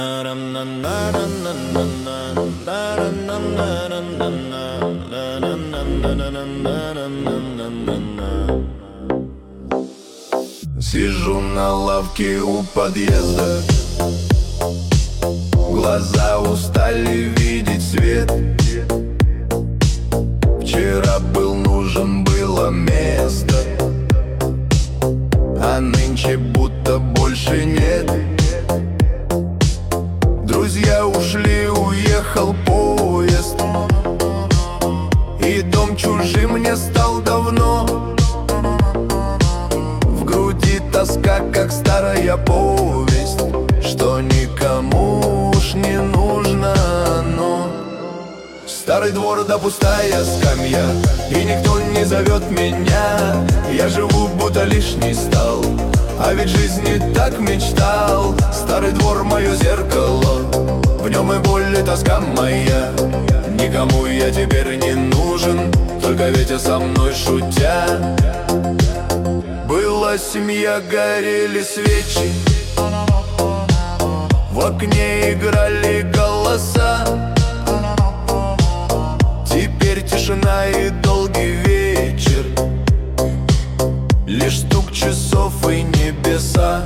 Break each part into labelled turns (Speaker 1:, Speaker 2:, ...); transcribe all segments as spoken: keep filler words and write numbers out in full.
Speaker 1: Сижу на лавке у подъезда, глаза устали видеть свет. Вчера был нужен, было место, а нынче будто больше нет. Друзья ушли, уехал поезд, и дом чужим мне стал давно. В груди тоска, как старая повесть, что никому уж не нужно оно. Старый двор да пустая скамья, и никто не зовет меня. Я живу, будто лишний стал, а ведь жизни так мечтал. Старый двор — мое зеркало, в нем и боль, и тоска моя. Никому я теперь не нужен, только Ветя со мной шутя. Была семья, горели свечи, в окне играли голоса. Теперь тишина и долгий вечер, лишь стук часов и небеса.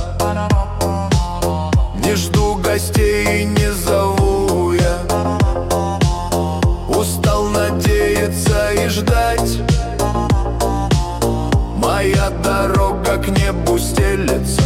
Speaker 1: Не жду гостей и не зову я, устал надеяться и ждать. Моя дорога к небу стелется,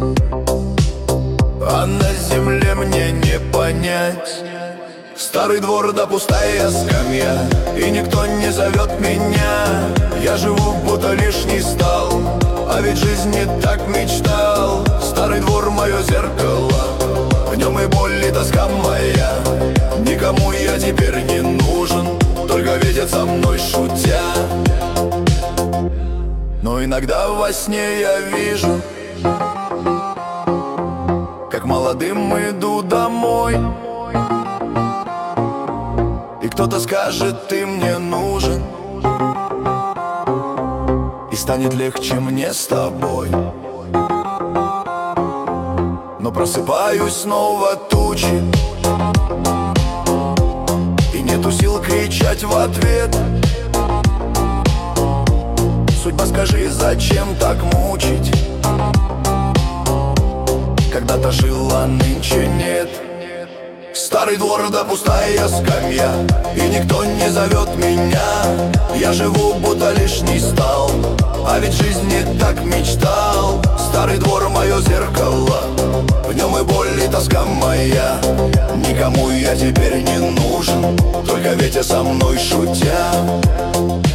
Speaker 1: а на земле мне не понять. Старый двор да пустая скамья, и никто не зовет меня. Я живу, будто лишний стал, а ведь жизнь не так мечтал. Старый двор — мое зеркало, в нем и боль, и тоска моя. Никому я теперь не нужен, только Ветя со мной шутя. Но иногда во сне я вижу, как молодым иду домой, и кто-то скажет: ты мне нужен, и станет легче мне с тобой. Но просыпаюсь снова тучи, и нету сил кричать в ответ. Судьба, скажи, зачем так мучить? Когда-то жил, а нынче нет. Старый двор да пустая скамья, и никто не зовет меня. Я живу, будто лишний стал, а ведь жизнь не так мечтал. Старый двор — мое зеркало, в нем и боль, и тоска моя. Никому я теперь не нужен, только Ветя со мной шутя.